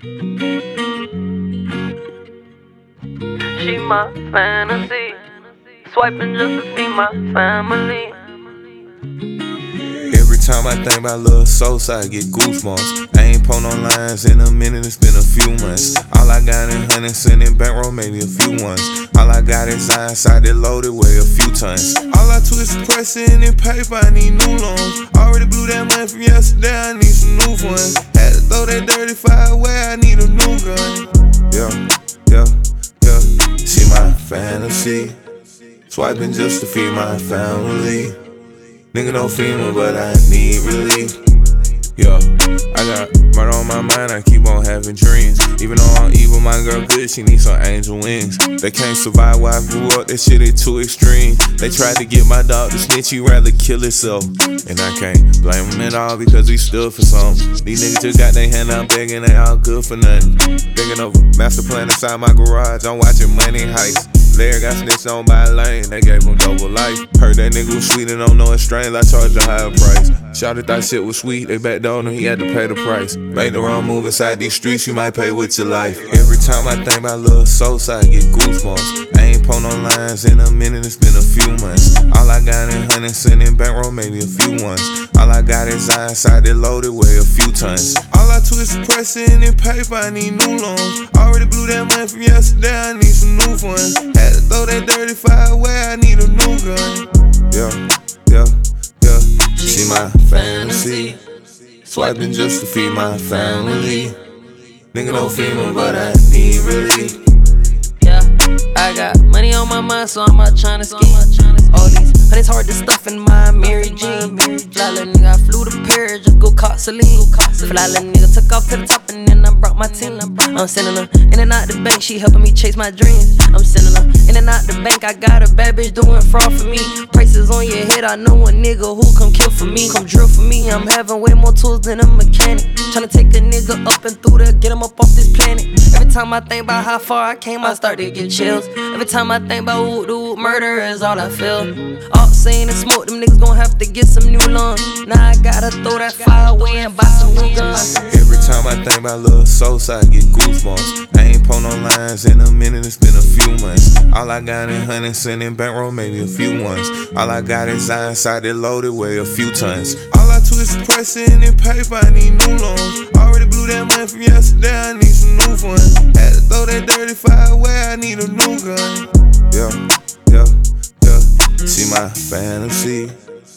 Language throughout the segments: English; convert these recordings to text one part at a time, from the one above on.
She my fantasy, swiping just to see my family. Every time I think about Lil Sosa, I get goosebumps. I ain't pulled no lines in a minute, it's been a few months. All I got in hundreds and in bankroll, maybe a few ones. All I got is inside that loaded, weigh a few tons. All I do is pressing in paper, I need new loans. Already blew that money from yesterday, I need some new ones. Had to throw that 35 away, I need a new gun. Yeah. See my fantasy, swiping just to feed my family. Nigga don't feed me, but I need relief. Yo, I got murder on my mind, I keep on having dreams. Even though I'm evil, my girl good, she needs some angel wings. They can't survive where I grew up, that shit is too extreme. They tried to get my dog to snitch, he rather kill himself. And I can't blame him at all because he stood for something. These niggas just got their hand out begging, they all good for nothing. Thinking of a master plan inside my garage, I'm watching Money Heist. Larry got snitched on by a lane, they gave him double life. Heard that nigga was sweet and don't know it's strange, I charged a higher price. Shouted that shit was sweet, they backdoored him, he had to pay the price. Make the wrong move inside these streets, you might pay with your life. Every time I think about Lil Sosa, I get goosebumps. I ain't pulled no lines in a minute, it's been a few months. All I got in hundreds and in bankroll, maybe a few ones. All I got is inside that loaded, weigh a few tons. All I do is pressing in paper, I need new loans. Already blew that money from yesterday, I need some new ones. Had to throw that 35 away, I need a new gun. Yeah. See my fantasy, swiping just to feed my family. Nigga don't feed me, but I need relief. Yeah, I got money on my mind, so I'm out tryna ski. All these honey's hard to stuff in my Mary Jean. Fly little nigga, I flew to Paris, just go caught Celine. Fly little nigga, took off to the top and then I brought my team. I'm sending her in and out the bank, she helping me chase my dreams. I'm sending her in and out the bank, I got a bad bitch doing fraud for me. Prices on your head, I know a nigga who come kill for me. Come drill for me, I'm having way more tools than a mechanic. Tryna take a nigga up and through there, get him up off this planet. Every time I think about how far I came, I start to get chills. Every time I think about who murder is all I feel. All saying and smoke, them niggas gon' have to get some new lungs. Now I gotta throw that fire away and buy some new guns. Every time I think about Lil Sosa, I get goosebumps. I ain't pulled no lines in a minute, it's been a few months. All I got in hundreds and in bankroll, maybe a few ones. All I got is inside that loaded, weigh a few tons. All I do is pressing in paper, I need new loans. Already blew that money from yesterday, I need some new ones. Had to throw that 35 away, I need a new gun. Yeah. See my fantasy,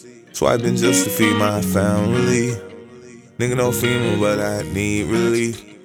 swiping just to feed my family. Nigga don't feed me, but I need relief.